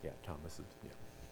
at, Thomas. Yeah.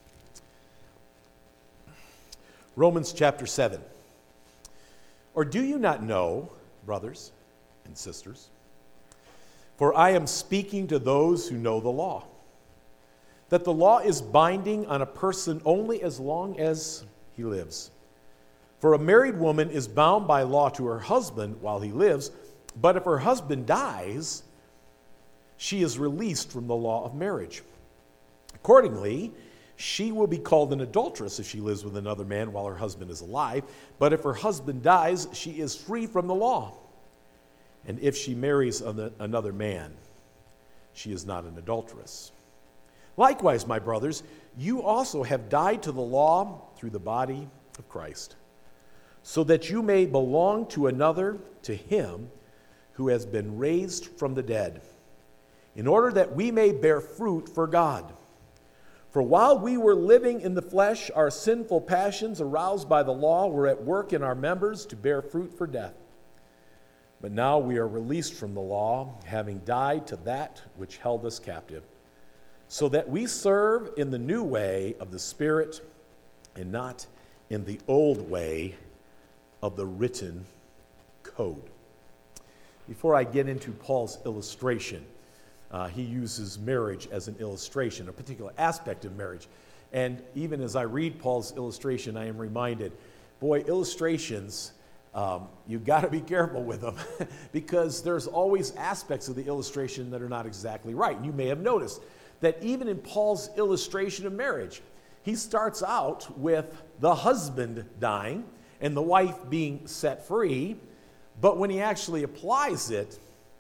Romans chapter 7. Or do you not know, brothers and sisters, for I am speaking to those who know the law, that the law is binding on a person only as long as he lives. For a married woman is bound by law to her husband while he lives, but if her husband dies, she is released from the law of marriage. Accordingly, she will be called an adulteress if she lives with another man while her husband is alive, but if her husband dies, she is free from the law. And if she marries another man, she is not an adulteress. Likewise, my brothers, you also have died to the law through the body of Christ, so that you may belong to another, to him who has been raised from the dead, in order that we may bear fruit for God. For while we were living in the flesh, our sinful passions aroused by the law were at work in our members to bear fruit for death. But now we are released from the law, having died to that which held us captive, so that we serve in the new way of the Spirit and not in the old way of the written code. Before I get into Paul's illustration, he uses marriage as an illustration, a particular aspect of marriage. And even as I read Paul's illustration, I am reminded, boy, illustrations, you've got to be careful with them because there's always aspects of the illustration that are not exactly right. You may have noticed that even in Paul's illustration of marriage, he starts out with the husband dying and the wife being set free, but when he actually applies it,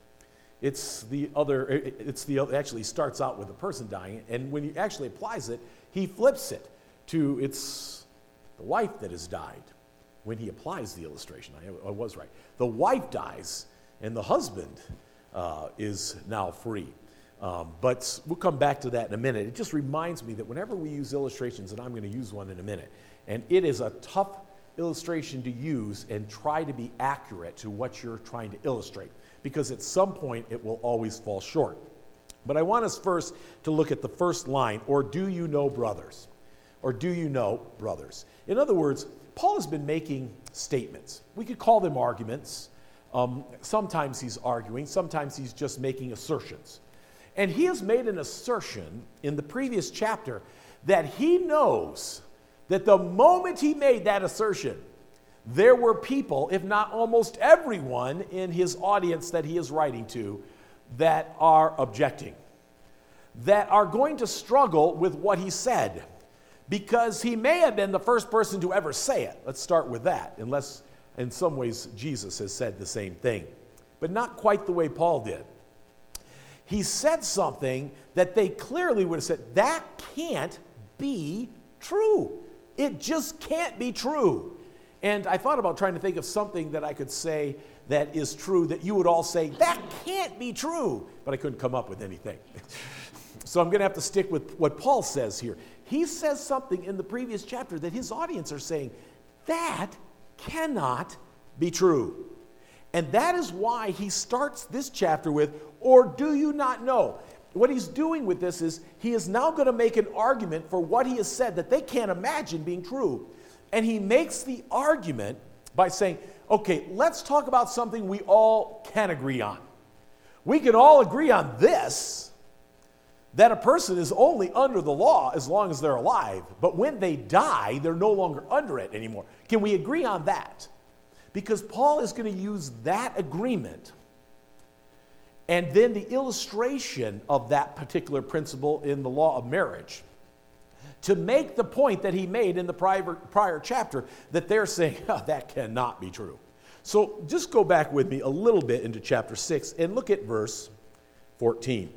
actually starts out with the person dying, and when he actually applies it, he flips it to it's the wife that has died. When he applies the illustration, I was right. The wife dies, and the husband is now free. But we'll come back to that in a minute. It just reminds me that whenever we use illustrations, and I'm going to use one in a minute, and it is a tough illustration to use and try to be accurate to what you're trying to illustrate, because at some point it will always fall short. But I want us first to look at the first line, or do you know brothers? Or do you know brothers? In other words, Paul has been making statements. We could call them arguments. Sometimes he's arguing, sometimes he's just making assertions. And he has made an assertion in the previous chapter that he knows that the moment he made that assertion, there were people, if not almost everyone in his audience that he is writing to, that are objecting, that are going to struggle with what he said, because he may have been the first person to ever say it. Let's start with that, unless in some ways Jesus has said the same thing, but not quite the way Paul did. He said something that they clearly would have said, that can't be true. It just can't be true. And I thought about trying to think of something that I could say that is true that you would all say, that can't be true. But I couldn't come up with anything. So I'm going to have to stick with what Paul says here. He says something in the previous chapter that his audience are saying, that cannot be true. And that is why he starts this chapter with, or do you not know? What he's doing with this is he is now going to make an argument for what he has said that they can't imagine being true. And he makes the argument by saying, okay, let's talk about something we all can agree on. We can all agree on this, that a person is only under the law as long as they're alive. But when they die, they're no longer under it anymore. Can we agree on that? Because Paul is going to use that agreement and then the illustration of that particular principle in the law of marriage to make the point that he made in the prior chapter that they're saying, oh, that cannot be true. So just go back with me a little bit into chapter 6 and look at verse 14.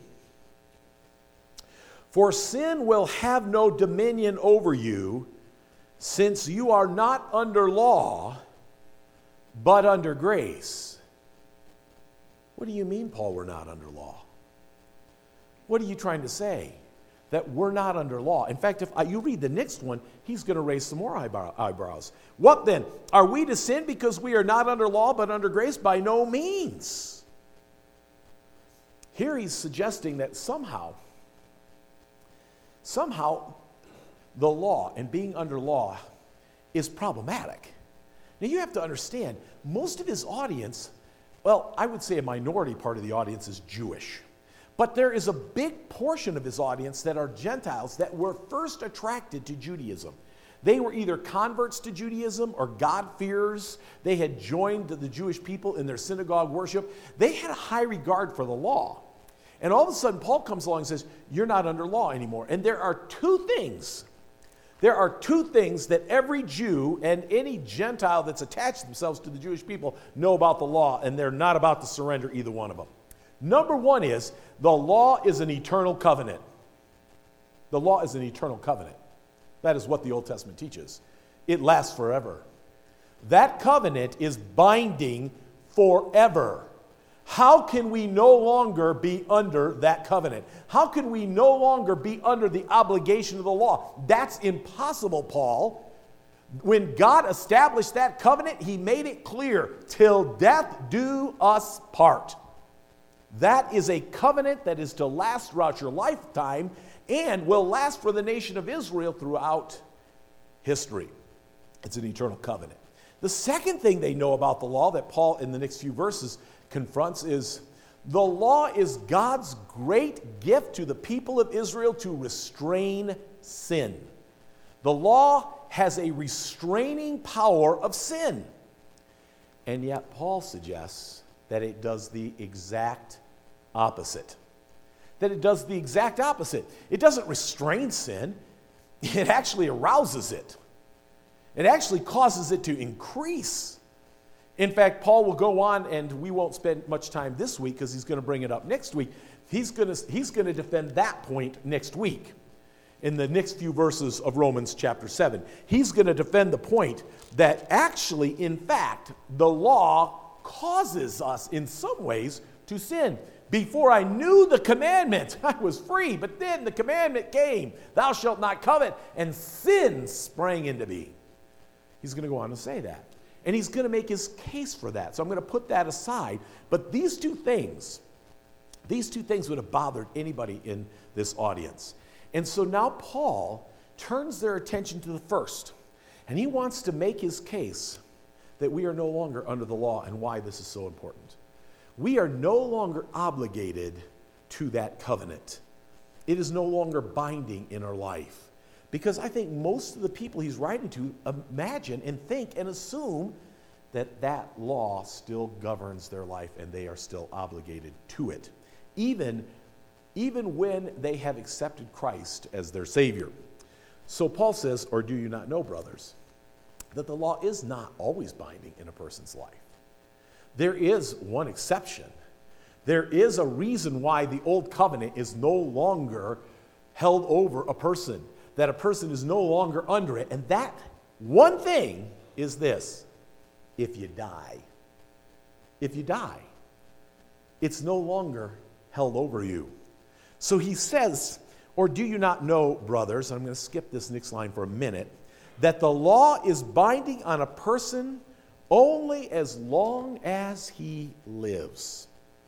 For sin will have no dominion over you, since you are not under law, but under grace. What do you mean, Paul, we're not under law? What are you trying to say? That we're not under law. In fact, if you read the next one, he's going to raise some more eyebrows. What then? Are we to sin because we are not under law but under grace? By no means. Here he's suggesting that somehow somehow the law and being under law is problematic. Now you have to understand, most of his audience, well, I would say a minority part of the audience is Jewish. But there is a big portion of his audience that are Gentiles that were first attracted to Judaism. They were either converts to Judaism or God-fearers. They had joined the Jewish people in their synagogue worship. They had a high regard for the law. And all of a sudden, Paul comes along and says, you're not under law anymore. And there are two things that every Jew and any Gentile that's attached themselves to the Jewish people know about the law, and they're not about to surrender either one of them. Number one is, the law is an eternal covenant. The law is an eternal covenant. That is what the Old Testament teaches. It lasts forever. That covenant is binding forever. How can we no longer be under that covenant? How can we no longer be under the obligation of the law? That's impossible, Paul. When God established that covenant, he made it clear, till death do us part. That is a covenant that is to last throughout your lifetime and will last for the nation of Israel throughout history. It's an eternal covenant. The second thing they know about the law that Paul in the next few verses confronts is the law is God's great gift to the people of Israel to restrain sin. The law has a restraining power of sin. And yet Paul suggests that it does the exact opposite. That it does the exact opposite. It doesn't restrain sin. It actually arouses it. It actually causes it to increase. In fact, Paul will go on, and we won't spend much time this week because he's going to bring it up next week. He's going to defend that point next week in the next few verses of Romans chapter 7. He's going to defend the point that actually, in fact, the law causes us in some ways to sin. Before I knew the commandment, I was free, but then the commandment came, thou shalt not covet, and sin sprang into being. He's going to go on to say that. And he's going to make his case for that. So I'm going to put that aside. But these two things would have bothered anybody in this audience. And so now Paul turns their attention to the first. And he wants to make his case that we are no longer under the law and why this is so important. We are no longer obligated to that covenant. It is no longer binding in our life. Because I think most of the people he's writing to imagine and think and assume that that law still governs their life and they are still obligated to it, even when they have accepted Christ as their Savior. So Paul says, or do you not know, brothers, that the law is not always binding in a person's life? There is one exception. There is a reason why the old covenant is no longer held over a person, that a person is no longer under it. And that one thing is this: if you die. If you die, it's no longer held over you. So he says, or do you not know, brothers, I'm going to skip this next line for a minute, that the law is binding on a person only as long as he lives.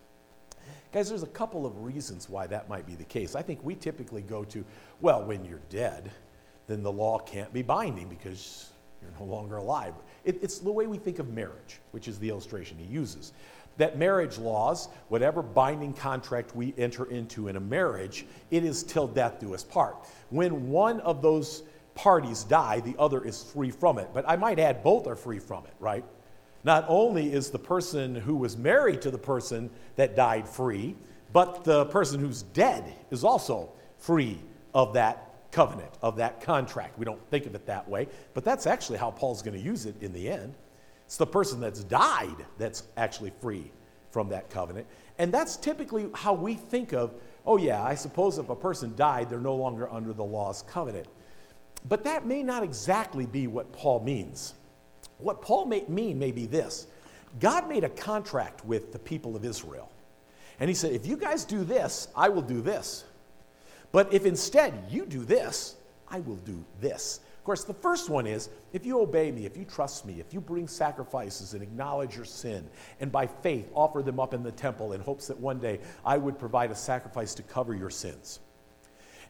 Guys, there's a couple of reasons why that might be the case. I think we typically go to, well, when you're dead, then the law can't be binding because you're no longer alive. It's the way we think of marriage, which is the illustration he uses. That marriage laws, whatever binding contract we enter into in a marriage, it is till death do us part. When one of those parties die, the other is free from it. But I might add, both are free from it, right? Not only is the person who was married to the person that died free, but the person who's dead is also free of that covenant, of that contract. We don't think of it that way, but that's actually how Paul's going to use it in the end. It's the person that's died that's actually free from that covenant. And that's typically how we think of, oh yeah, I suppose if a person died, they're no longer under the law's covenant. But that may not exactly be what Paul means. What Paul may mean may be this: God made a contract with the people of Israel. And he said, if you guys do this, I will do this. But if instead you do this, I will do this. Of course, the first one is, if you obey me, if you trust me, if you bring sacrifices and acknowledge your sin, and by faith offer them up in the temple in hopes that one day I would provide a sacrifice to cover your sins.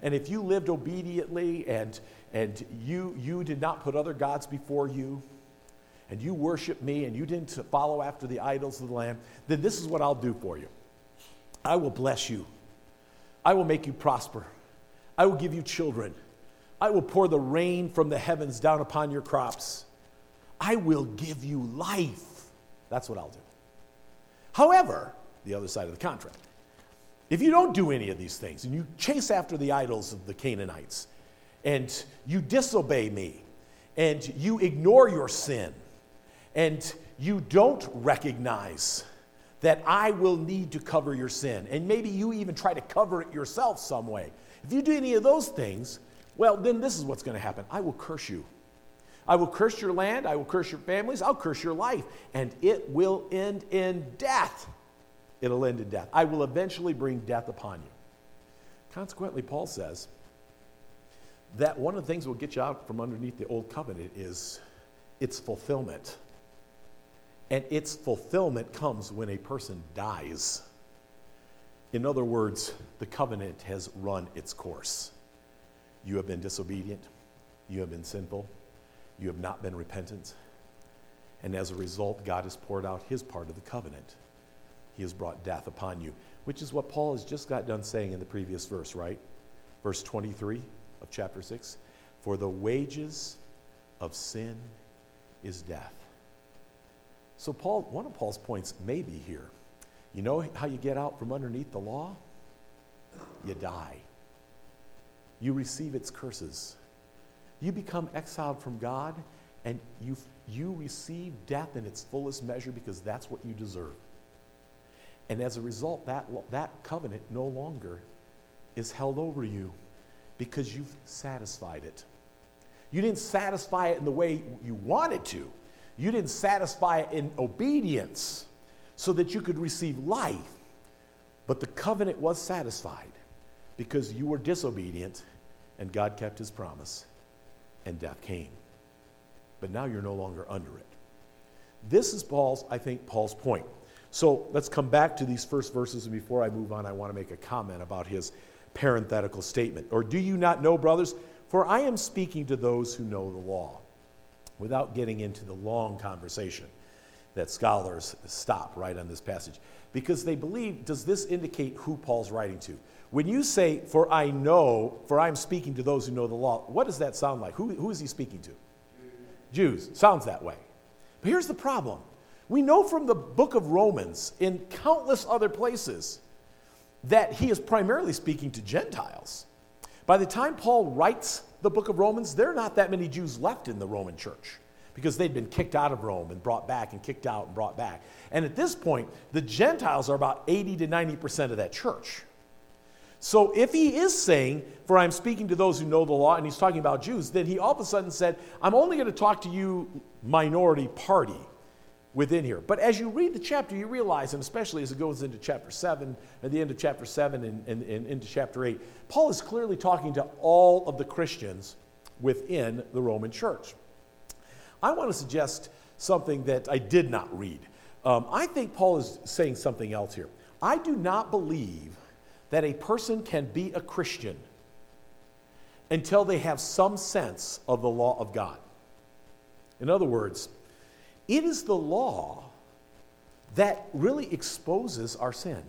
and if you lived obediently and you did not put other gods before you, and you worship me and you didn't follow after the idols of the land, then this is what I'll do for you. I will bless you. I will make you prosper. I will give you children. I will pour the rain from the heavens down upon your crops. I will give you life. That's what I'll do. However, the other side of the contract, if you don't do any of these things and you chase after the idols of the Canaanites and you disobey me and you ignore your sin and you don't recognize that I will need to cover your sin, and maybe you even try to cover it yourself some way. If you do any of those things, well, then this is what's going to happen. I will curse you. I will curse your land. I will curse your families. I'll curse your life. And it will end in death. It'll end in death. I will eventually bring death upon you. Consequently, Paul says that one of the things that will get you out from underneath the old covenant is its fulfillment. And its fulfillment comes when a person dies. In other words, the covenant has run its course. You have been disobedient. You have been sinful. You have not been repentant. And as a result, God has poured out his part of the covenant. He has brought death upon you, which is what Paul has just got done saying in the previous verse, right? Verse 23 of chapter 6. For the wages of sin is death. So Paul, one of Paul's points may be here. You know how you get out from underneath the law? You die. You receive its curses. You become exiled from God, and you receive death in its fullest measure because that's what you deserve. And as a result, that covenant no longer is held over you because you've satisfied it. You didn't satisfy it in the way you wanted to. You didn't satisfy it in obedience so that you could receive life. But the covenant was satisfied because you were disobedient and God kept his promise and death came. But now you're no longer under it. This is Paul's point. So let's come back to these first verses, and before I move on, I want to make a comment about his parenthetical statement. Or do you not know, brothers? For I am speaking to those who know the law, without getting into the long conversation that scholars stop right on this passage. Because they believe, does this indicate who Paul's writing to? When you say, for I'm speaking to those who know the law, what does that sound like? Who is he speaking to? Jews. Sounds that way. But here's the problem. We know from the book of Romans, in countless other places, that he is primarily speaking to Gentiles. By the time Paul writes the book of Romans, there are not that many Jews left in the Roman church because they'd been kicked out of Rome and brought back and kicked out and brought back. And at this point, the Gentiles are about 80 to 90% of that church. So if he is saying, for I'm speaking to those who know the law, and he's talking about Jews, then he all of a sudden said, I'm only going to talk to you minority party within here. But as you read the chapter, you realize, and especially as it goes into chapter 7, at the end of chapter 7 and into chapter 8, Paul is clearly talking to all of the Christians within the Roman church. I want to suggest something that I did not read. I think Paul is saying something else here. I do not believe that a person can be a Christian until they have some sense of the law of God. In other words, it is the law that really exposes our sin.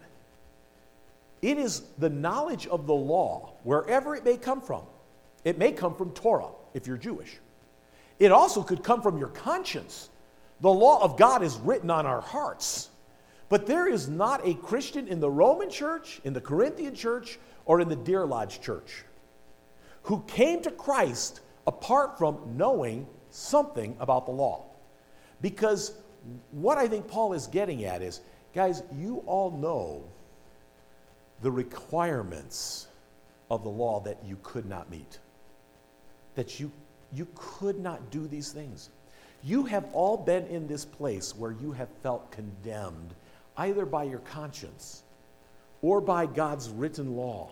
It is the knowledge of the law, wherever it may come from. It may come from Torah, if you're Jewish. It also could come from your conscience. The law of God is written on our hearts. But there is not a Christian in the Roman church, in the Corinthian church, or in the Deer Lodge church who came to Christ apart from knowing something about the law. Because what I think Paul is getting at is, guys, you all know the requirements of the law that you could not meet. That you could not do these things. You have all been in this place where you have felt condemned either by your conscience or by God's written law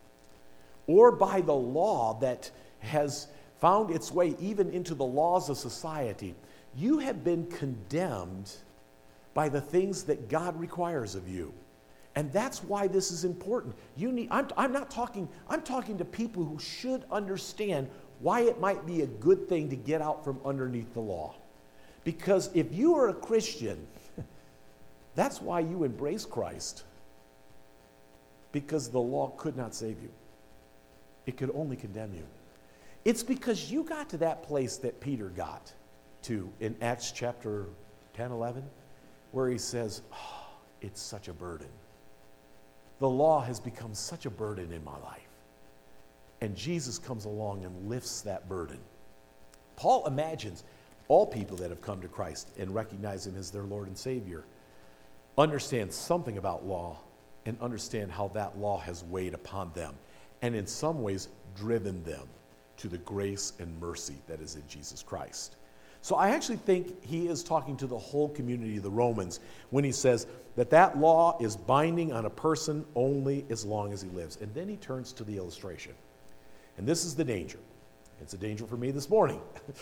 or by the law that has found its way even into the laws of society. You have been condemned by the things that God requires of you. And that's why this is important. I'm talking to people who should understand why it might be a good thing to get out from underneath the law. Because if you are a Christian, that's why you embrace Christ. Because the law could not save you. It could only condemn you. It's because you got to that place that Peter got to in Acts chapter 10, 11, where he says, oh, it's such a burden. The law has become such a burden in my life. And Jesus comes along and lifts that burden. Paul imagines all people that have come to Christ and recognize him as their Lord and Savior understand something about law and understand how that law has weighed upon them and in some ways driven them to the grace and mercy that is in Jesus Christ. So I actually think he is talking to the whole community of the Romans when he says that law is binding on a person only as long as he lives. And then he turns to the illustration. And this is the danger. It's a danger for me this morning.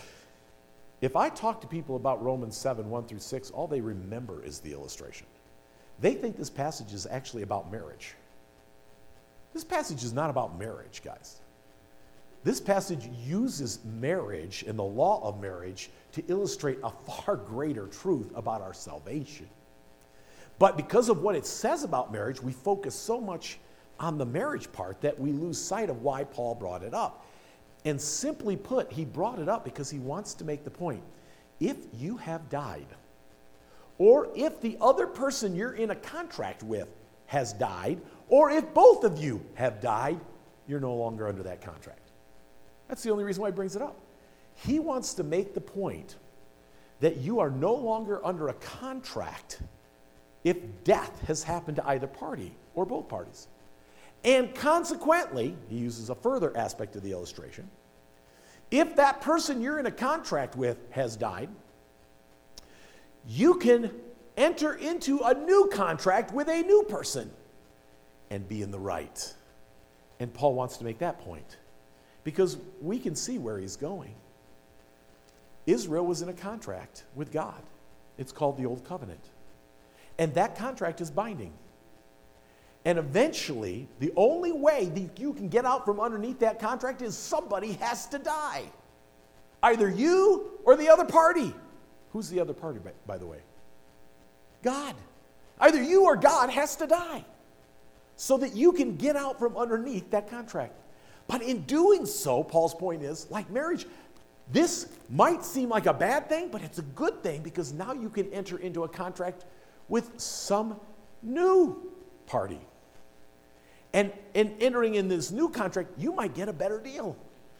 If I talk to people about Romans 7, 1 through 6, all they remember is the illustration. They think this passage is actually about marriage. This passage is not about marriage, guys. This passage uses marriage and the law of marriage to illustrate a far greater truth about our salvation. But because of what it says about marriage, we focus so much on the marriage part that we lose sight of why Paul brought it up. And simply put, he brought it up because he wants to make the point. If you have died, or if the other person you're in a contract with has died, or if both of you have died, you're no longer under that contract. That's the only reason why he brings it up. He wants to make the point that you are no longer under a contract if death has happened to either party or both parties. And consequently, he uses a further aspect of the illustration, if that person you're in a contract with has died, you can enter into a new contract with a new person and be in the right. And Paul wants to make that point because we can see where he's going. Israel was in a contract with God. It's called the Old Covenant. And that contract is binding. And eventually, the only way that you can get out from underneath that contract is somebody has to die. Either you or the other party. Who's the other party, by the way? God. Either you or God has to die so that you can get out from underneath that contract. But in doing so, Paul's point is, like marriage, this might seem like a bad thing, but it's a good thing because now you can enter into a contract with some new party. And in entering in this new contract, you might get a better deal.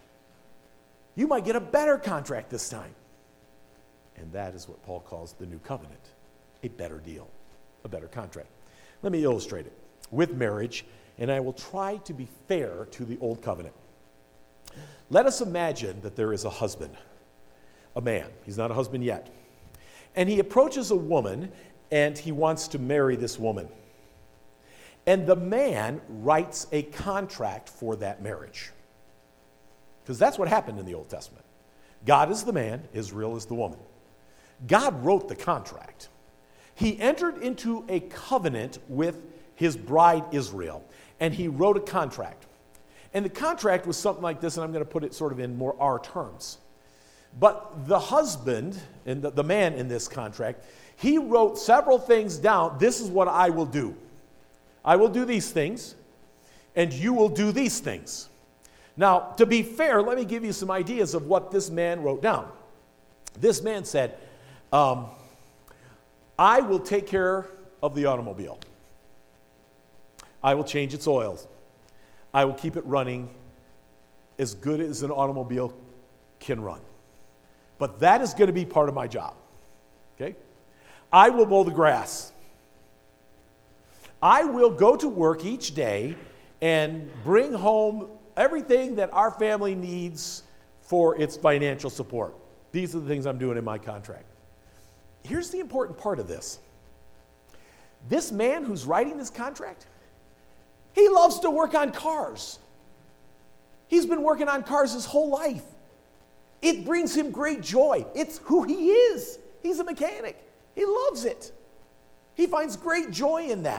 You might get a better contract this time. And that is what Paul calls the new covenant, a better deal, a better contract. Let me illustrate it with marriage, and I will try to be fair to the old covenant. Let us imagine that there is a husband, a man. He's not a husband yet. And he approaches a woman, and he wants to marry this woman. And the man writes a contract for that marriage. Because that's what happened in the Old Testament. God is the man, Israel is the woman. God wrote the contract. He entered into a covenant with his bride Israel, and he wrote a contract. And the contract was something like this, and I'm going to put it sort of in more our terms. But the husband, and the man in this contract, he wrote several things down. This is what I will do. I will do these things, and you will do these things. Now, to be fair, let me give you some ideas of what this man wrote down. This man said, I will take care of the automobile. I will change its oils. I will keep it running as good as an automobile can run. But that is going to be part of my job. Okay? I will mow the grass. I will go to work each day and bring home everything that our family needs for its financial support. These are the things I'm doing in my contract. Here's the important part of this. This man who's writing this contract, he loves to work on cars. He's been working on cars his whole life. It brings him great joy. It's who he is. He's a mechanic. He loves it. He finds great joy in that.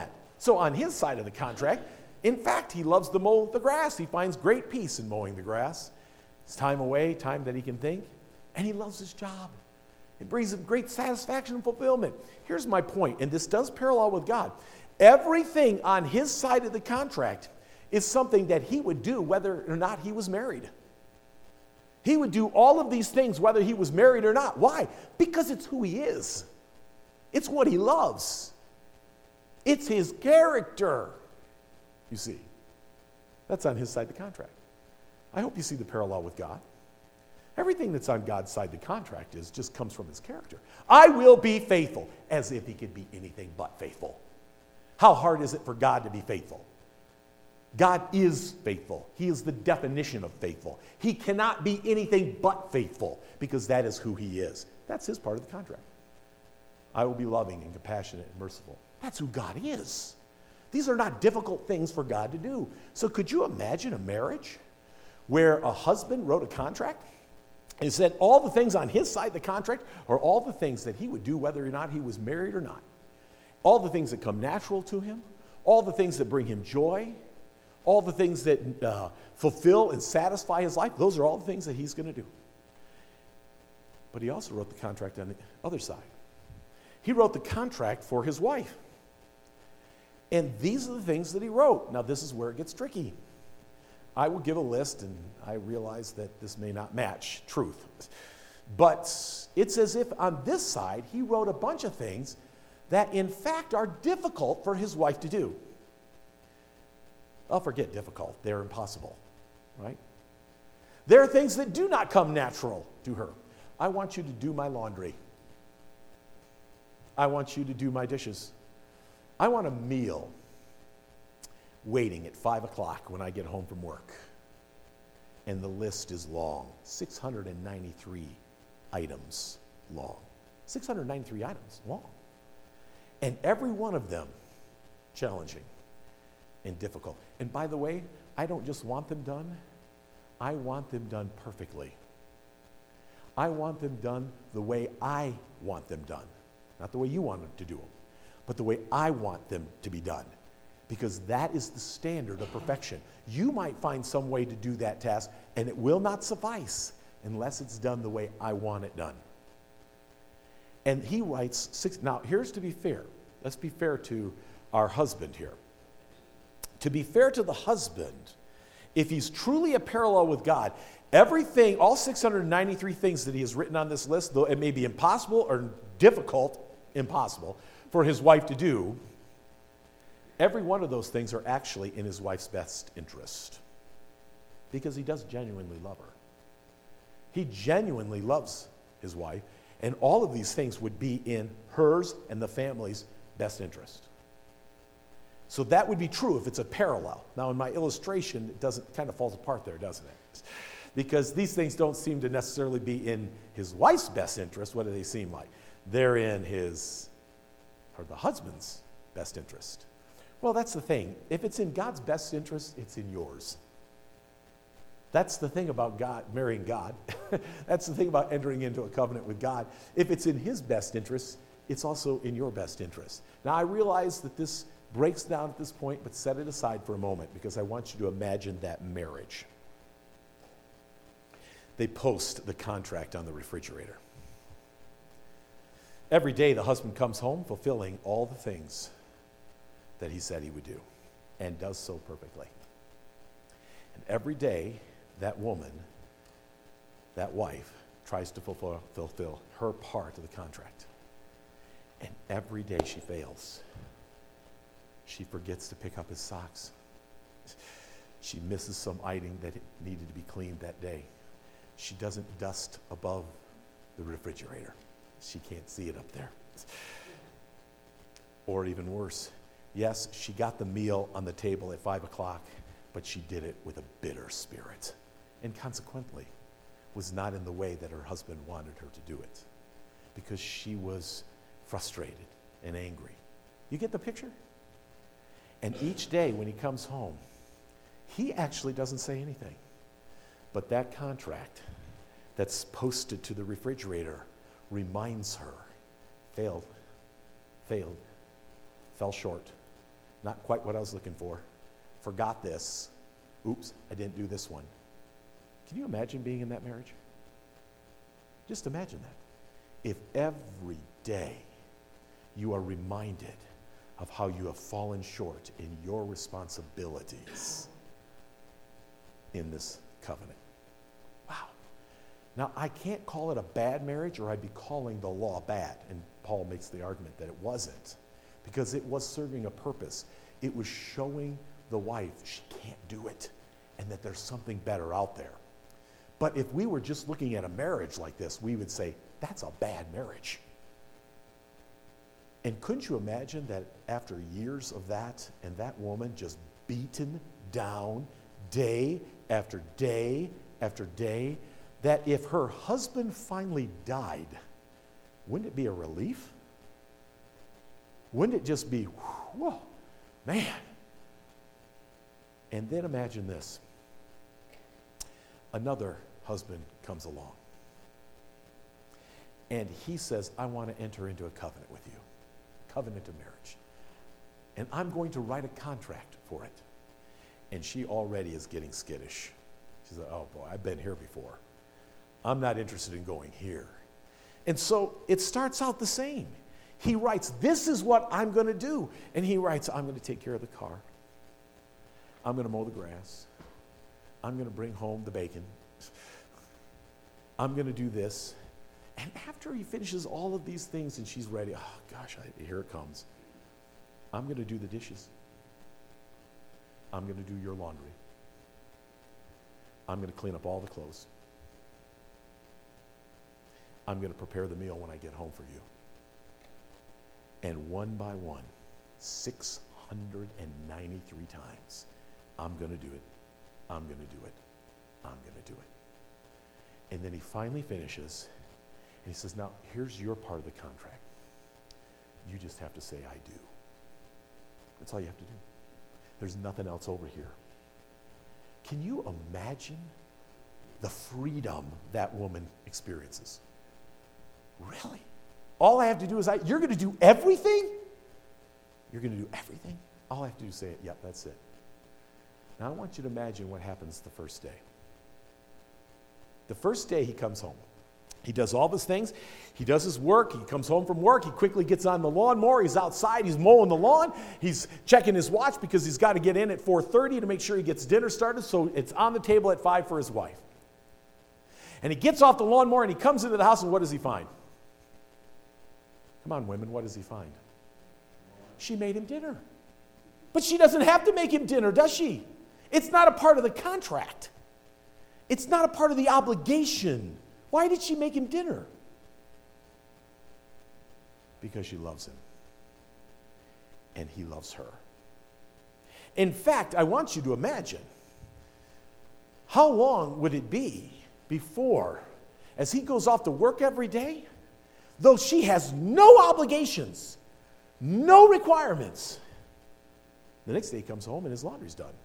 So on his side of the contract, in fact, he loves to mow the grass. He finds great peace in mowing the grass. It's time away, time that he can think, and he loves his job. It brings him great satisfaction and fulfillment. Here's my point, and this does parallel with God. Everything on his side of the contract is something that he would do whether or not he was married. He would do all of these things whether he was married or not. Why? Because it's who he is. It's what he loves. It's his character. You see, that's on his side of the contract. I hope you see the parallel with God. Everything that's on God's side of the contract just comes from his character. I will be faithful, as if he could be anything but faithful. How hard is it for God to be faithful? God is faithful. He is the definition of faithful. He cannot be anything but faithful because that is who he is. That's his part of the contract. I will be loving and compassionate and merciful. That's who God is. These are not difficult things for God to do. So could you imagine a marriage where a husband wrote a contract and said all the things on his side of the contract are all the things that he would do whether or not he was married or not? All the things that come natural to him, all the things that bring him joy, all the things that fulfill and satisfy his life, those are all the things that he's going to do. But he also wrote the contract on the other side. He wrote the contract for his wife. And these are the things that he wrote. Now, this is where it gets tricky. I will give a list, and I realize that this may not match truth. But it's as if on this side, he wrote a bunch of things that, in fact, are difficult for his wife to do. I'll forget difficult. They're impossible, right? There are things that do not come natural to her. I want you to do my laundry. I want you to do my dishes. I want a meal waiting at 5 o'clock when I get home from work. And the list is long, 693 items long. 693 items long. And every one of them challenging and difficult. And by the way, I don't just want them done, I want them done perfectly. I want them done the way I want them done. Not the way you want to do them, but the way I want them to be done. Because that is the standard of perfection. You might find some way to do that task, and it will not suffice unless it's done the way I want it done. And he writes six. Now, here's to be fair. Let's be fair to our husband here. To be fair to the husband, if he's truly a parallel with God, everything, all 693 things that he has written on this list, though it may be impossible or difficult, impossible, for his wife to do, every one of those things are actually in his wife's best interest because he does genuinely love her. He genuinely loves his wife, and all of these things would be in hers and the family's best interest. So that would be true if it's a parallel. Now, in my illustration, it kind of falls apart there, doesn't it? Because these things don't seem to necessarily be in his wife's best interest. What do they seem like? They're in his, or the husband's best interest. Well, that's the thing. If it's in God's best interest, it's in yours. That's the thing about God, marrying God. That's the thing about entering into a covenant with God. If it's in his best interest, it's also in your best interest. Now, I realize that this breaks down at this point, but set it aside for a moment because I want you to imagine that marriage. They post the contract on the refrigerator. Every day the husband comes home fulfilling all the things that he said he would do and does so perfectly. And every day that woman, that wife, tries to fulfill her part of the contract. And every day she fails. She forgets to pick up his socks. She misses some item that needed to be cleaned that day. She doesn't dust above the refrigerator. She can't see it up there. Or even worse, yes, she got the meal on the table at 5 o'clock, but she did it with a bitter spirit. And consequently, was not in the way that her husband wanted her to do it. Because she was frustrated and angry. You get the picture? And each day when he comes home, he actually doesn't say anything. But that contract that's posted to the refrigerator reminds her, fell short, Not quite what I was looking for. Forgot this. Oops, I didn't do this one. Can you imagine being in that marriage? Just imagine that. If every day you are reminded of how you have fallen short in your responsibilities in this covenant. Wow. Now, I can't call it a bad marriage, or I'd be calling the law bad. And Paul makes the argument that it wasn't, because it was serving a purpose. It was showing the wife she can't do it, and that there's something better out there. But if we were just looking at a marriage like this, we would say, that's a bad marriage. And couldn't you imagine that after years of that, and that woman just beaten down day after day after day, that if her husband finally died, wouldn't it be a relief? Wouldn't it just be, whoa, man? And then imagine this. Another husband comes along, and he says, I want to enter into a covenant with you, covenant of marriage. And I'm going to write a contract for it. And she already is getting skittish. She's like, oh boy, I've been here before. I'm not interested in going here. And so it starts out the same. He writes, this is what I'm going to do. And he writes, I'm going to take care of the car. I'm going to mow the grass. I'm going to bring home the bacon. I'm going to do this. And after he finishes all of these things and she's ready, oh gosh, here it comes. I'm going to do the dishes. I'm going to do your laundry. I'm going to clean up all the clothes. I'm going to prepare the meal when I get home for you. And one by one, 693 times, I'm going to do it. I'm going to do it. I'm going to do it. And then he finally finishes, and he says, now, here's your part of the contract. You just have to say, I do. That's all you have to do. There's nothing else over here. Can you imagine the freedom that woman experiences? Really? All I have to do is, you're going to do everything? You're going to do everything? All I have to do is say it. Yep, that's it. Now I want you to imagine what happens the first day. The first day he comes home. He does all these things. He does his work. He comes home from work. He quickly gets on the lawnmower. He's outside. He's mowing the lawn. He's checking his watch because he's got to get in at 4:30 to make sure he gets dinner started, so it's on the table at 5 for his wife. And he gets off the lawnmower and he comes into the house, and what does he find? Come on, women, what does he find? She made him dinner. But she doesn't have to make him dinner, does she? It's not a part of the contract. It's not a part of the obligation. Why did she make him dinner? Because she loves him. And he loves her. In fact, I want you to imagine, how long would it be before, as he goes off to work every day, though she has no obligations, no requirements, the next day he comes home and his laundry's done.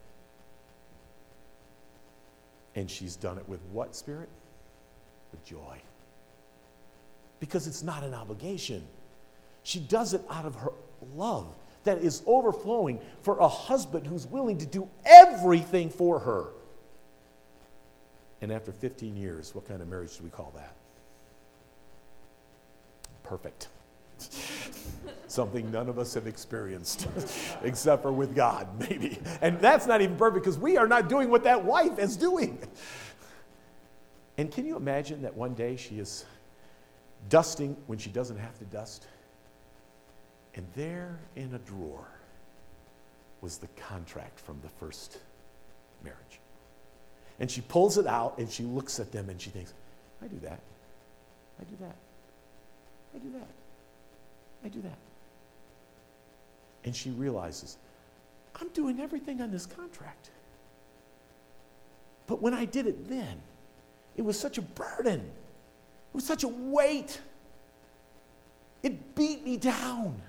And she's done it with what spirit? With joy. Because it's not an obligation. She does it out of her love that is overflowing for a husband who's willing to do everything for her. And after 15 years, what kind of marriage do we call that? Perfect. Something none of us have experienced, except for with God, maybe. And that's not even perfect because we are not doing what that wife is doing. And can you imagine that one day she is dusting when she doesn't have to dust? And there in a drawer was the contract from the first marriage. And she pulls it out and she looks at them and she thinks, I do that. I do that. I do that. I do that. And she realizes, I'm doing everything on this contract. But when I did it then, it was such a burden. It was such a weight. It beat me down.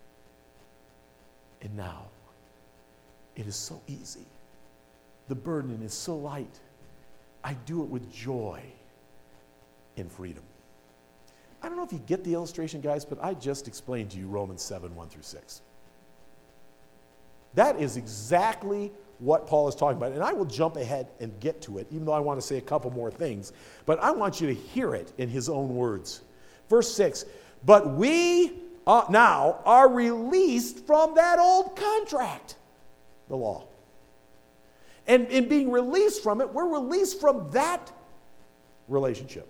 And now, it is so easy. The burden is so light. I do it with joy and freedom. I don't know if you get the illustration, guys, but I just explained to you Romans 7, 1 through 6. That is exactly what Paul is talking about. And I will jump ahead and get to it, even though I want to say a couple more things. But I want you to hear it in his own words. Verse 6, but we now are released from that old contract, the law. And in being released from it, we're released from that relationship.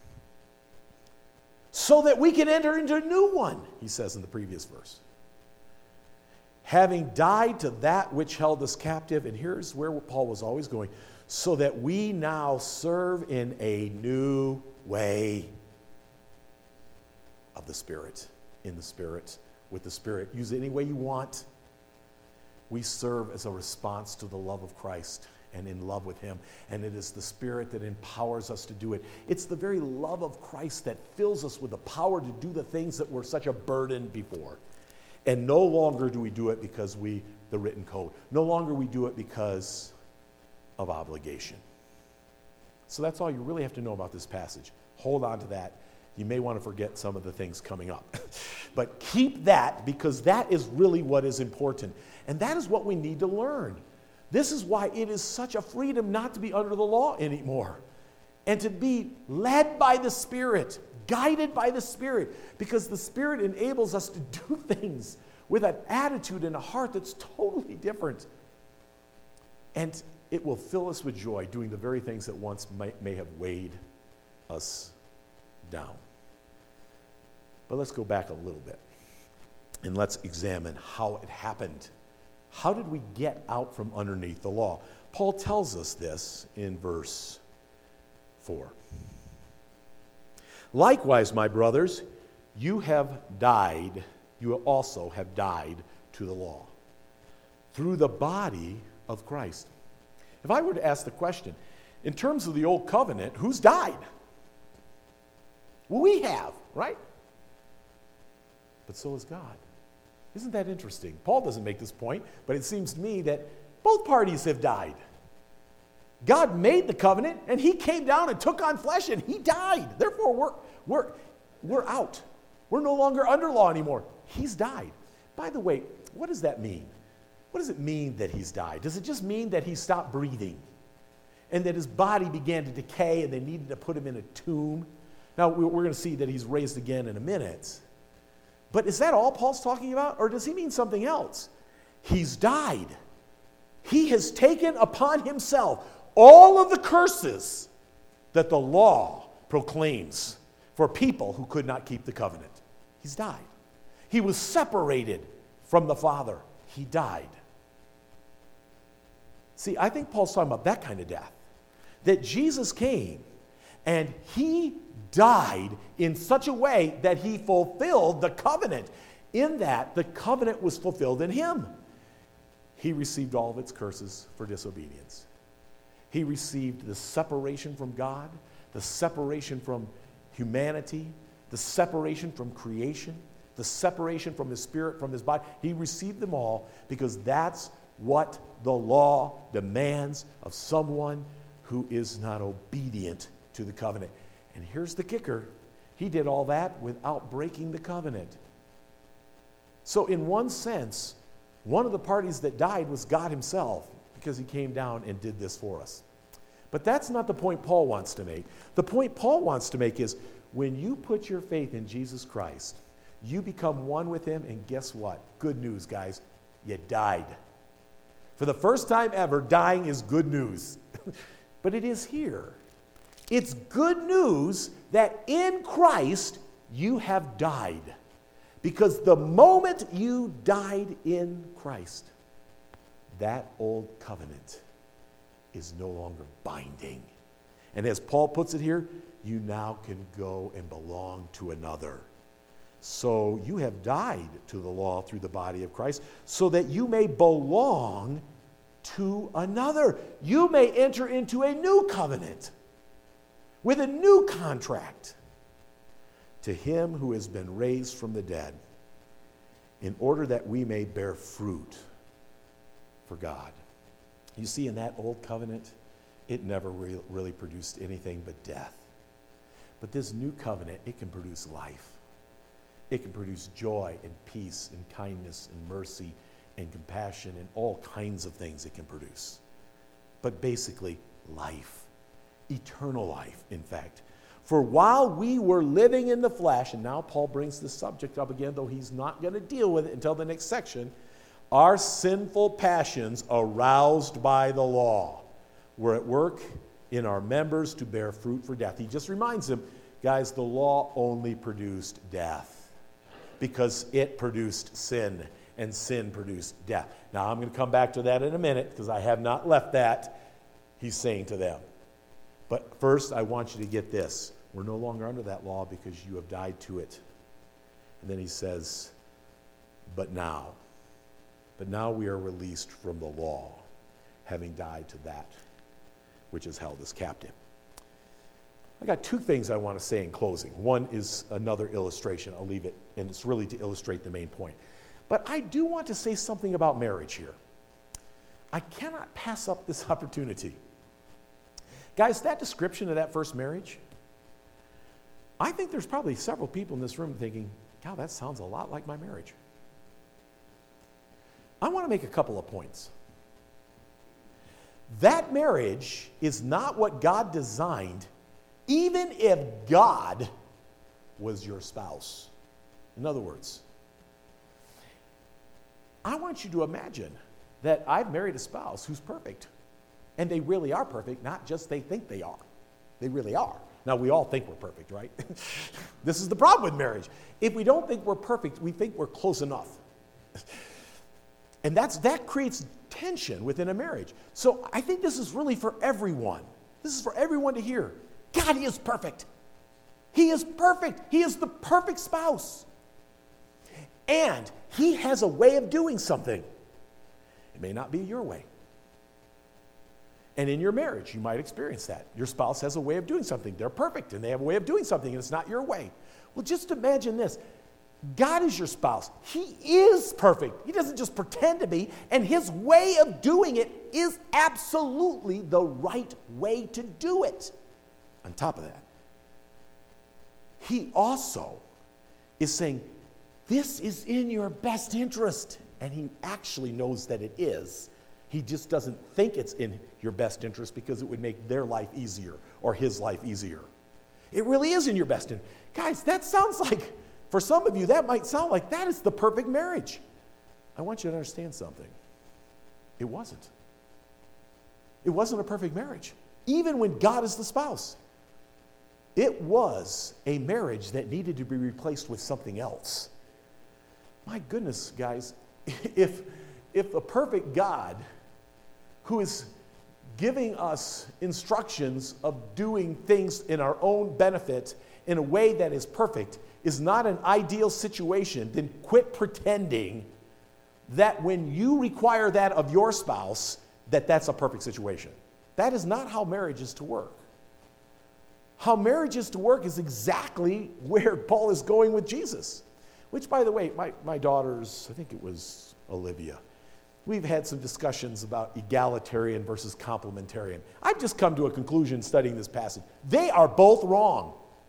So that we can enter into a new one, he says in the previous verse. Having died to that which held us captive, and here's where Paul was always going, so that we now serve in a new way of the Spirit, in the Spirit, with the Spirit. Use it any way you want. We serve as a response to the love of Christ and in love with him. And it is the Spirit that empowers us to do it. It's the very love of Christ that fills us with the power to do the things that were such a burden before. And no longer do we do it because the written code. No longer we do it because of obligation. So that's all you really have to know about this passage. Hold on to that. You may want to forget some of the things coming up. But keep that, because that is really what is important. And that is what we need to learn. This is why it is such a freedom not to be under the law anymore. And to be led by the Spirit, guided by the Spirit, because the Spirit enables us to do things with an attitude and a heart that's totally different. And it will fill us with joy doing the very things that once may have weighed us down. But let's go back a little bit and let's examine how it happened. How did we get out from underneath the law? Paul tells us this in verse 4. Likewise, my brothers, you also have died to the law through the body of Christ. If I were to ask the question, in terms of the old covenant, who's died? Well, we have, right? But so has God. Isn't that interesting? Paul doesn't make this point, but it seems to me that both parties have died. God made the covenant, and he came down and took on flesh, and he died. Therefore, we're out. We're no longer under law anymore. He's died. By the way, what does that mean? What does it mean that he's died? Does it just mean that he stopped breathing and that his body began to decay and they needed to put him in a tomb? Now, we're going to see that he's raised again in a minute. But is that all Paul's talking about? Or does he mean something else? He's died. He has taken upon himself all of the curses that the law proclaims for people who could not keep the covenant. He's died. He was separated from the Father. He died. See, I think Paul's talking about that kind of death. That Jesus came and he died in such a way that he fulfilled the covenant. In that, the covenant was fulfilled in him. He received all of its curses for disobedience. He received the separation from God, the separation from humanity, the separation from creation, the separation from his spirit, from his body. He received them all because that's what the law demands of someone who is not obedient to the covenant. And here's the kicker. He did all that without breaking the covenant. So in one sense, one of the parties that died was God himself, because he came down and did this for us. But that's not the point Paul wants to make. The point Paul wants to make is when you put your faith in Jesus Christ, you become one with him, and guess what? Good news, guys. You died. For the first time ever, dying is good news. But it is here. It's good news that in Christ you have died. Because the moment you died in Christ, that old covenant is no longer binding. And as Paul puts it here, you now can go and belong to another. So you have died to the law through the body of Christ, so that you may belong to another. You may enter into a new covenant with a new contract to him who has been raised from the dead, in order that we may bear fruit for God. You see, in that old covenant, it never really produced anything but death. But this new covenant, it can produce life. It can produce joy and peace and kindness and mercy and compassion and all kinds of things it can produce. But basically, life, eternal life, in fact. For while we were living in the flesh, and now Paul brings this subject up again, though he's not going to deal with it until the next section, our sinful passions aroused by the law were at work in our members to bear fruit for death. He just reminds them, guys, the law only produced death because it produced sin, and sin produced death. Now, I'm going to come back to that in a minute because I have not left that, he's saying to them. But first, I want you to get this. We're no longer under that law because you have died to it. And then he says, but now we are released from the law, having died to that which has held us captive. I got two things I want to say in closing. One is another illustration. I'll leave it, and it's really to illustrate the main point. But I do want to say something about marriage here. I cannot pass up this opportunity. Guys, that description of that first marriage, I think there's probably several people in this room thinking, God, that sounds a lot like my marriage. I want to make a couple of points. That marriage is not what God designed, even if God was your spouse. In other words, I want you to imagine that I've married a spouse who's perfect. And they really are perfect, not just they think they are. They really are. Now, we all think we're perfect, right? This is the problem with marriage. If we don't think we're perfect, we think we're close enough. And that creates tension within a marriage. So I think this is really for everyone. This is for everyone to hear. God, He is perfect. He is perfect. He is the perfect spouse. And He has a way of doing something. It may not be your way. And in your marriage, you might experience that. Your spouse has a way of doing something. They're perfect, and they have a way of doing something, and it's not your way. Well, just imagine this. God is your spouse. He is perfect. He doesn't just pretend to be, and His way of doing it is absolutely the right way to do it. On top of that, He also is saying, this is in your best interest, and He actually knows that it is. He just doesn't think it's in your best interest because it would make their life easier or his life easier. It really is in your best interest. Guys, that sounds like, for some of you, that might sound like that is the perfect marriage. I want you to understand something. It wasn't. It wasn't a perfect marriage, even when God is the spouse. It was a marriage that needed to be replaced with something else. My goodness, guys, if a perfect God who is giving us instructions of doing things in our own benefit in a way that is perfect is not an ideal situation, then quit pretending that when you require that of your spouse, that's a perfect situation. That is not how marriage is to work. How marriage is to work is exactly where Paul is going with Jesus. Which, by the way, my daughters, I think it was Olivia, we've had some discussions about egalitarian versus complementarian. I've just come to a conclusion studying this passage. They are both wrong.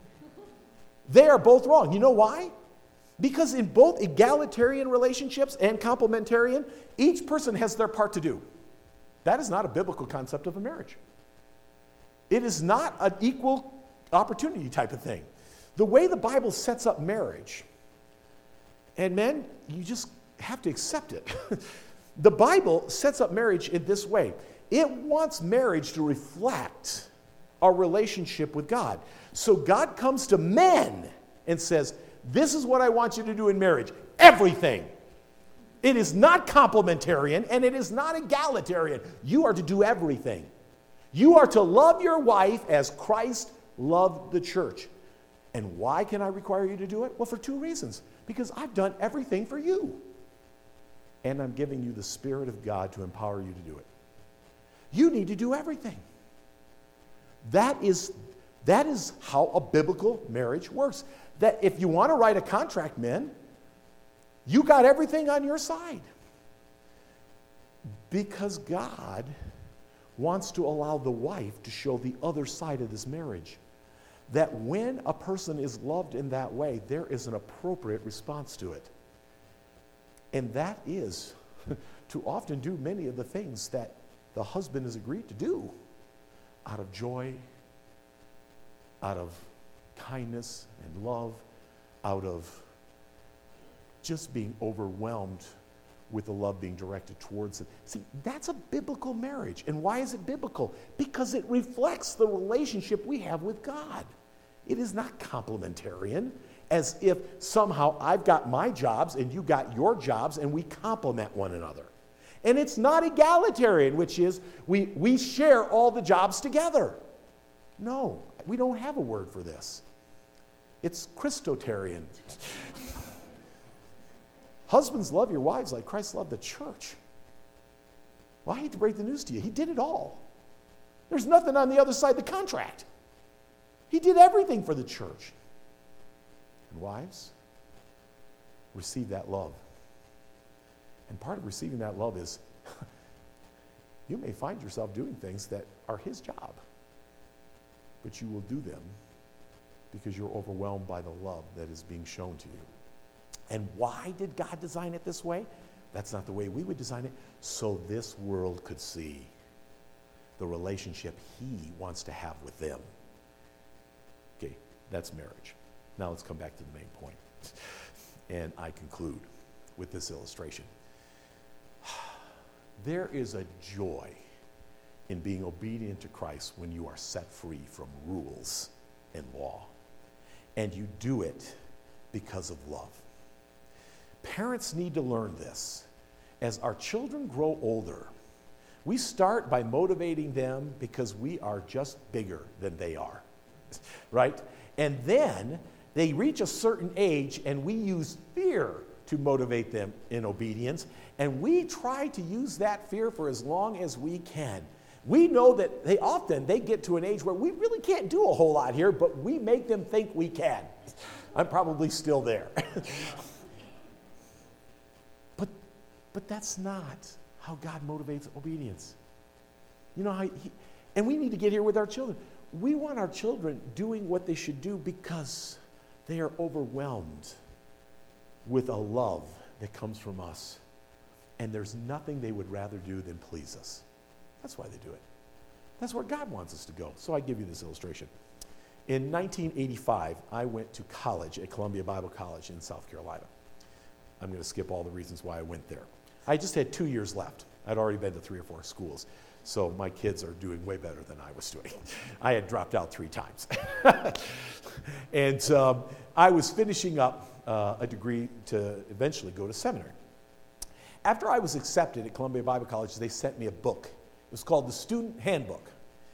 They are both wrong. You know why? Because in both egalitarian relationships and complementarian, each person has their part to do. That is not a biblical concept of a marriage. It is not an equal opportunity type of thing. The way the Bible sets up marriage, and men, you just have to accept it. The Bible sets up marriage in this way. It wants marriage to reflect our relationship with God. So God comes to men and says, this is what I want you to do in marriage. Everything. It is not complementarian and it is not egalitarian. You are to do everything. You are to love your wife as Christ loved the church. And why can I require you to do it? Well, for two reasons. Because I've done everything for you. And I'm giving you the Spirit of God to empower you to do it. You need to do everything. That is how a biblical marriage works. That if you want to write a contract, men, you got everything on your side. Because God wants to allow the wife to show the other side of this marriage. That when a person is loved in that way, there is an appropriate response to it. And that is to often do many of the things that the husband has agreed to do out of joy, out of kindness and love, out of just being overwhelmed with the love being directed towards it. See, that's a biblical marriage. And why is it biblical? Because it reflects the relationship we have with God. It is not complementarian, as if somehow I've got my jobs and you got your jobs and we complement one another. And it's not egalitarian, which is we share all the jobs together. No, we don't have a word for this. It's Christotarian. Husbands, love your wives like Christ loved the church. Well, I hate to break the news to you. He did it all. There's nothing on the other side of the contract. He did everything for the church. And wives, receive that love. And part of receiving that love is you may find yourself doing things that are his job, but you will do them because you're overwhelmed by the love that is being shown to you. And why did God design it this way? That's not the way we would design it. So this world could see the relationship he wants to have with them. Okay, that's marriage. Now let's come back to the main point. And I conclude with this illustration. There is a joy in being obedient to Christ when you are set free from rules and law. And you do it because of love. Parents need to learn this. As our children grow older, we start by motivating them because we are just bigger than they are, right? And then they reach a certain age and we use fear to motivate them in obedience. And we try to use that fear for as long as we can. We know that they get to an age where we really can't do a whole lot here, but we make them think we can. I'm probably still there. But that's not how God motivates obedience. You know how and we need to get here with our children. We want our children doing what they should do because they are overwhelmed with a love that comes from us. And there's nothing they would rather do than please us. That's why they do it. That's where God wants us to go. So I give you this illustration. In 1985, I went to college at Columbia Bible College in South Carolina. I'm going to skip all the reasons why I went there. I just had 2 years left. I'd already been to 3 or 4 schools. So my kids are doing way better than I was doing. I had dropped out 3 times. And I was finishing up a degree to eventually go to seminary. After I was accepted at Columbia Bible College, they sent me a book. It was called the Student Handbook.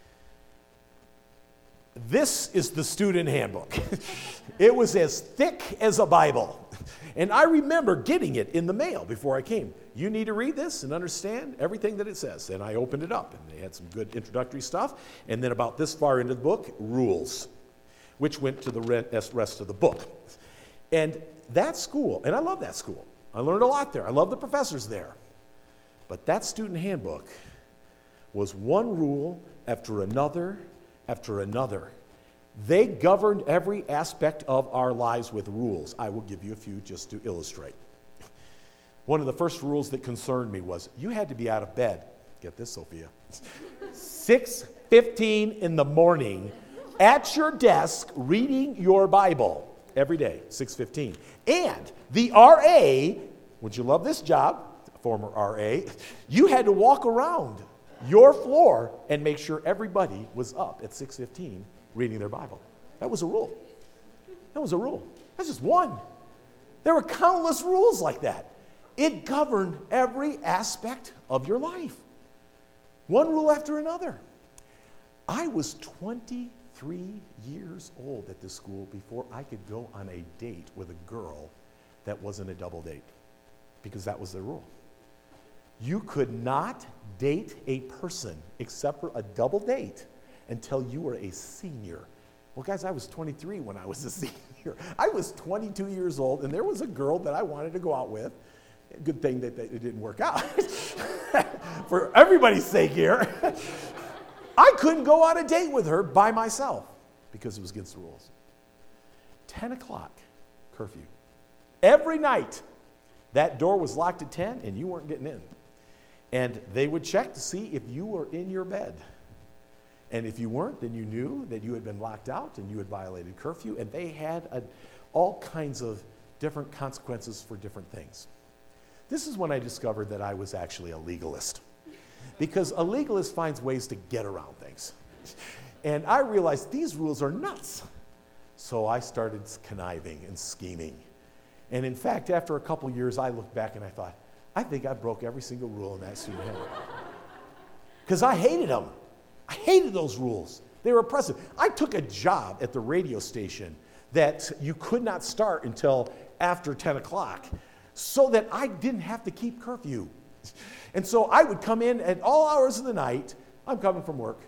This is the Student Handbook. It was as thick as a Bible. And I remember getting it in the mail before I came. You need to read this and understand everything that it says. And I opened it up, and they had some good introductory stuff. And then about this far into the book, rules, which went to the rest of the book. And that school, and I love that school. I learned a lot there. I love the professors there. But that student handbook was one rule after another after another. They governed every aspect of our lives with rules. I will give you a few just to illustrate. One of the first rules that concerned me was you had to be out of bed. Get this, Sophia. 6:15 in the morning at your desk reading your Bible every day, 6:15. And the RA, would you love this job, former RA, you had to walk around your floor and make sure everybody was up at 6:15 reading their Bible. That was a rule. That was a rule. That's just one. There were countless rules like that. It governed every aspect of your life. One rule after another. I was 23 years old at this school before I could go on a date with a girl that wasn't a double date, because that was the rule. You could not date a person except for a double date until you were a senior. Well, guys, I was 23 when I was a senior. I was 22 years old, and there was a girl that I wanted to go out with. Good thing that it didn't work out. For everybody's sake here. I couldn't go on a date with her by myself because it was against the rules. 10 o'clock curfew. Every night, That door was locked at 10 and you weren't getting in. And they would check to see if you were in your bed. And if you weren't, then you knew that you had been locked out and you had violated curfew. And they had all kinds of different consequences for different things. This is when I discovered that I was actually a legalist. Because a legalist finds ways to get around things. And I realized these rules are nuts. So I started conniving and scheming. And in fact, after a couple years, I looked back and I thought, I think I broke every single rule in that student handbook. Because I hated them. I hated those rules. They were oppressive. I took a job at the radio station that you could not start until after 10 o'clock so that I didn't have to keep curfew. And so I would come in at all hours of the night. I'm coming from work.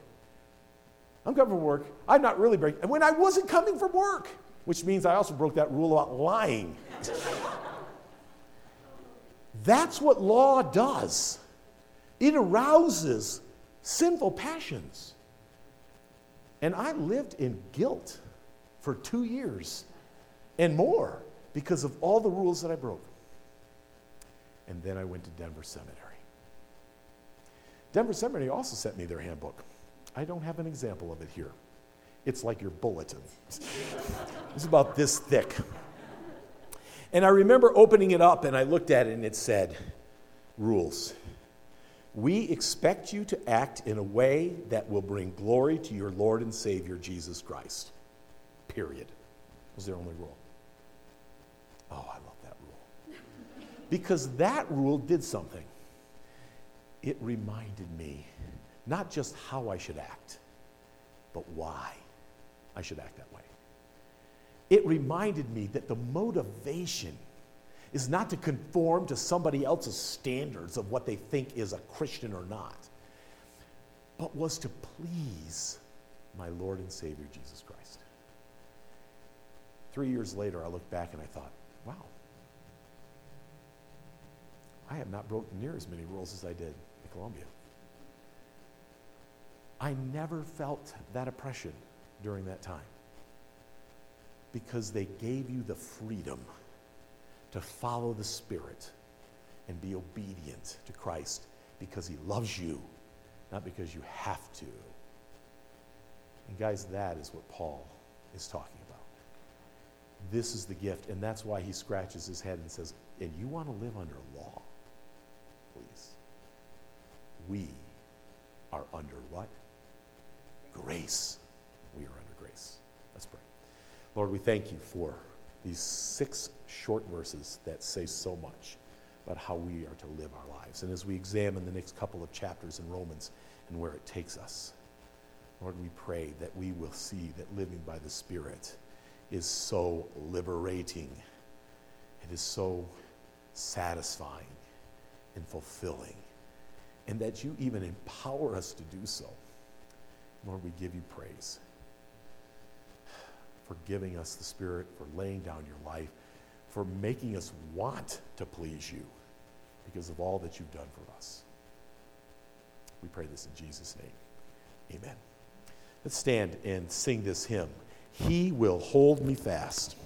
I'm not really breaking. And when I wasn't coming from work, which means I also broke that rule about lying. That's what law does. It arouses sinful passions. And I lived in guilt for 2 years and more because of all the rules that I broke. And then I went to Denver Seminary. Denver Seminary also sent me their handbook. I don't have an example of it here. It's like your bulletin. It's about this thick. And I remember opening it up and I looked at it and it said, rules. We expect you to act in a way that will bring glory to your Lord and Savior, Jesus Christ. Period. Was their only rule. Oh, I love that rule. Because that rule did something. It reminded me not just how I should act, but why I should act that way. It reminded me that the motivation is not to conform to somebody else's standards of what they think is a Christian or not, but was to please my Lord and Savior, Jesus Christ. 3 years later, I looked back and I thought, wow, I have not broken near as many rules as I did at Columbia. I never felt that oppression during that time because they gave you the freedom to follow the Spirit and be obedient to Christ because he loves you, not because you have to. And guys, that is what Paul is talking about. This is the gift, and that's why he scratches his head and says, and you want to live under law, please. We are under what? Grace. We are under grace. Let's pray. Lord, we thank you for these 6 short verses that say so much about how we are to live our lives. And as we examine the next couple of chapters in Romans and where it takes us, Lord, we pray that we will see that living by the Spirit is so liberating. It is so satisfying and fulfilling. And that you even empower us to do so. Lord, we give you praise for giving us the Spirit, for laying down your life, for making us want to please you because of all that you've done for us. We pray this in Jesus' name. Amen. Let's stand and sing this hymn. He will hold me fast.